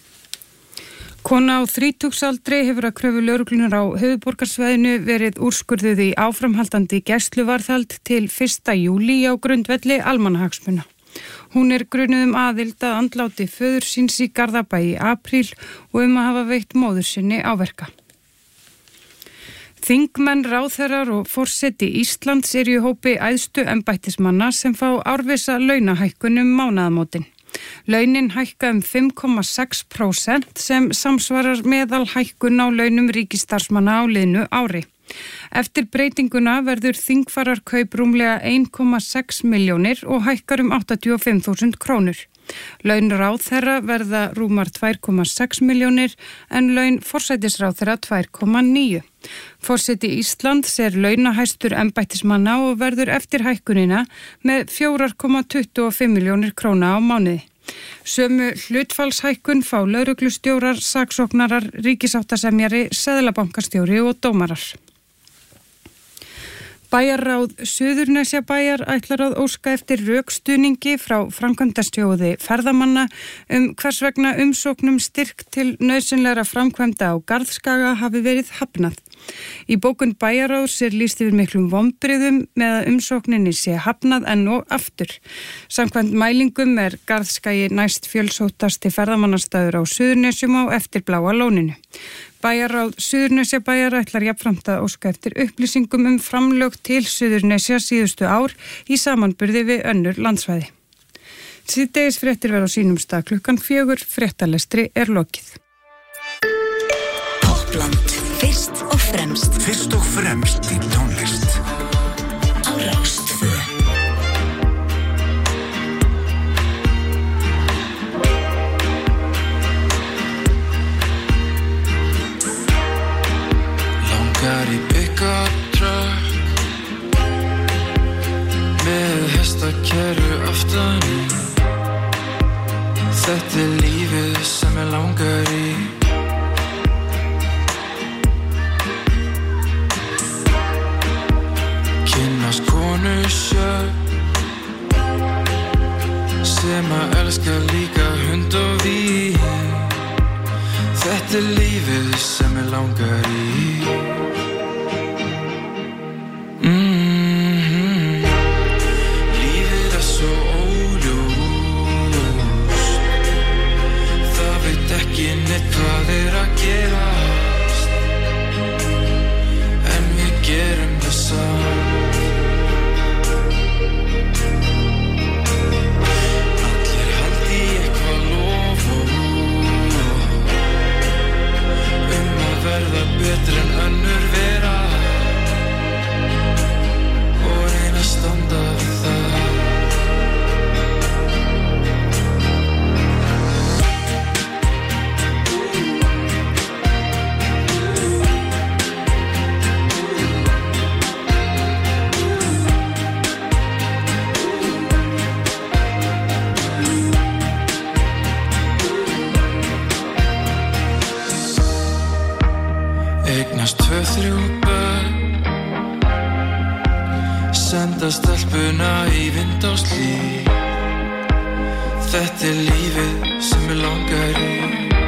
Kona á þrítugsaldri hefur að kröfu lögreglunar á höfuðborgarsvæðinu verið úrskurðuð í áframhaldandi gæsluvarðhald til fyrsta júlí á grundvelli almannahagsmuna. Hún er grunuð um aðild að andláti föður síns í Garðabæ í apríl og um að hafa veitt móður sinni áverka. Þingmenn, ráðherrar og forseti Íslands eru í hópi æðstu embættismanna sem fá árvisa launahækkun um mánaðamótin. Launin hækka um fimm komma sex prósent sem samsvarar meðal hækkun á launum ríkisstarfsmanna á liðnu ári. Eftir breytinguna verður þingfararkaup rúmlega ein komma sex milljónir og hækkar um áttatíu og fimm þúsund krónur. Laun ráðherra verða rúmar tvö komma sex milljónir en laun forsætisráðherra tvö komma níu. Forseti Íslands er launahæstur embættismanna og verður eftir hækkunina með fjögur komma tuttugu og fimm milljónir króna á mánuði. Sömu hlutfallshækkun fá lögreglustjórar, saksóknarar, ríkisáttasemjari, seðlabankastjóri og dómarar. Bæjarráð Suðurnesjabæjar ætlar að óska eftir rökstuðningi frá framkvæmdastjóði ferðamanna um hvers vegna umsóknum styrk til nauðsynlegra framkvæmda á Garðskaga hafi verið hafnað. Í bókun Bæjarráðs er lýst yfir miklum vonbrigðum með að umsókninni sé hafnað enn og aftur. Samkvæmt mælingum er Garðskagi næst fjölsóttasti ferðamannastaður á Suðurnesjum á eftir Bláa lóninu. Bæjarráð Suðurnesjabæjar ætlar jafnframt að óska eftir upplýsingum um framlög til Suðurnesja síðustu ár í samanburði við önnur landsvæði. Síðdegis fréttir verða á sínum stað klukkan fjögur, fréttalestri er lokið. Poppland, fyrst og fremst. Fyrst og fremst í tónlist. Á Rás tvö. Langar í pick-up truck með hestakerru aftan í. Þetta er lífið sem ég langar í. Kynnast konu sjálf sem að elska líka hund og vín. Þetta er lífið sem ég langar í. Mm-hmm. senda stelpuna í vind á slí. Þetta er lífið sem mig langar í.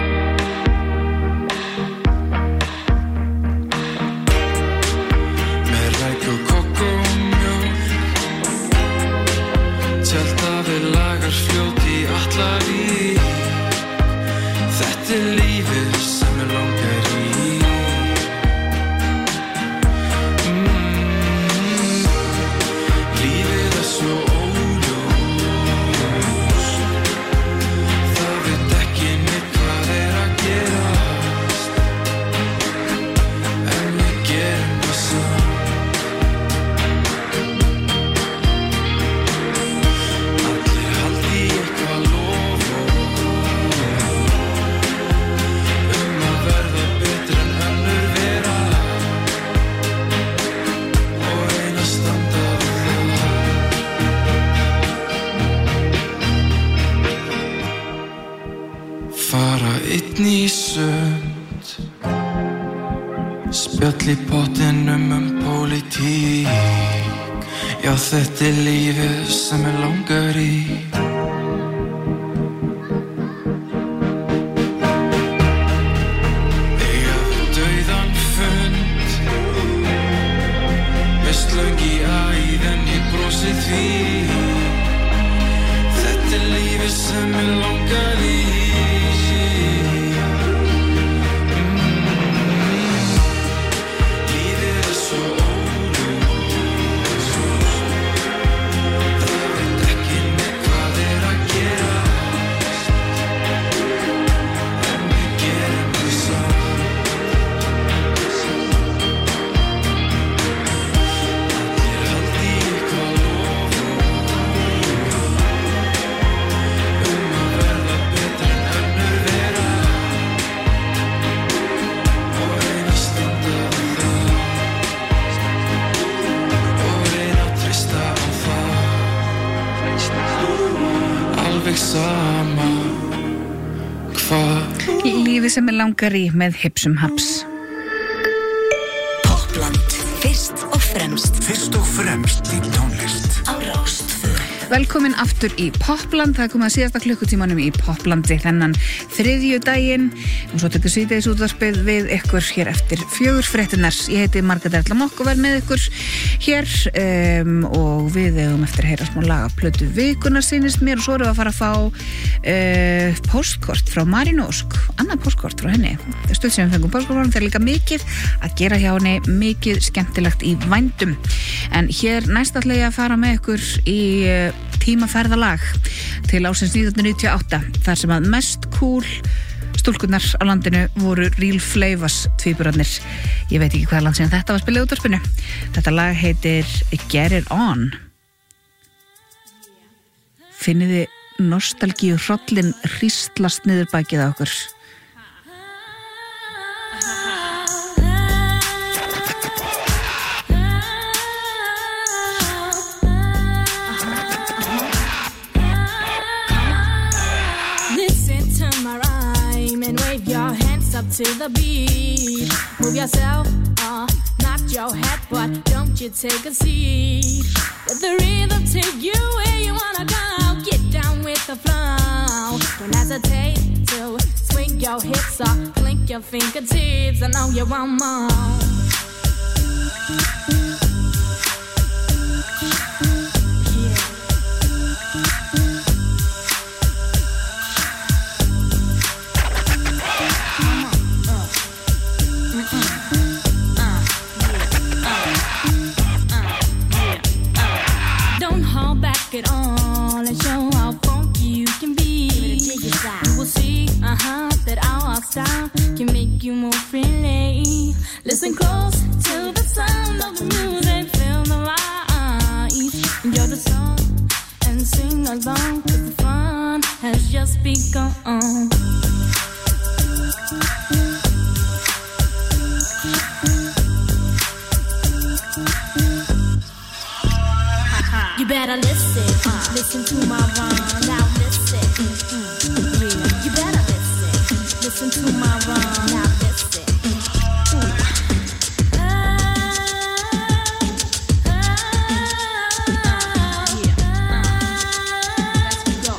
Með ræk og kokó og mjólk, tjálta við lagar fljót í Atlavík. Þetta er lífið sem mig langar í. Í sund, spjall í pottinum um pólitík. Já, þetta er lífið sem mig langar í. Eiga við dauðan fund, með slöng í æðin, ég brosi því. Þetta er lífið sem mig langar í. Lífið sem er langar í með Hipsum Haps. Popland, fyrst og fremst. Fyrst og fremst í tónlist. Á Rástvö. Velkomin aftur í Popland. Það er komið að síðasta klukkutímanum í Poplandi þennan þriðju daginn og svo tekur síðdeis útvarpið við ykkur hér eftir fjögur fréttinnar. Ég heiti Margrét Erla Mokk og verð með ykkur hér um, og við eigum eftir að heyra smá laga plötu vikunar sýnist mér og svo erum við að fara að fá uh, postkort frá Marínu Ósk, annað postkort frá henni. Stöld sem við fengum postkort frá henni, það er líka mikið að gera hjá henni, mikið skemmtilegt í vændum. En hér næst ætla ég að fara með ykkur í uh, tímaferðalag til ársins nítján hundruð níutíu og átta þar sem að mest cool stúlkurnar á landinu voru Real Flavors tvíburarnir. Ég veit ekki hvaða land síðan þetta var spilað í útvarpinu. Þetta lag heitir Get It On. Finniði nostalgíu hrollin hríslast niður bakið á okkur. Up to the beat, move yourself, uh, not your head, but don't you take a seat. Let the rhythm take you where you wanna go. Get down with the flow. Don't hesitate to swing your hips or blink your fingertips. I know you want more. It on and show how funky you can be. You will see, uh-huh, that our style can make you more freely. Listen close to the sound of the music, feel the vibe. Enjoy the song and sing along, 'cause the fun has just begun. You better listen, uh, listen to my rhyme. Now listen, mm-hmm. Yeah. You better listen, listen to my rhyme. Now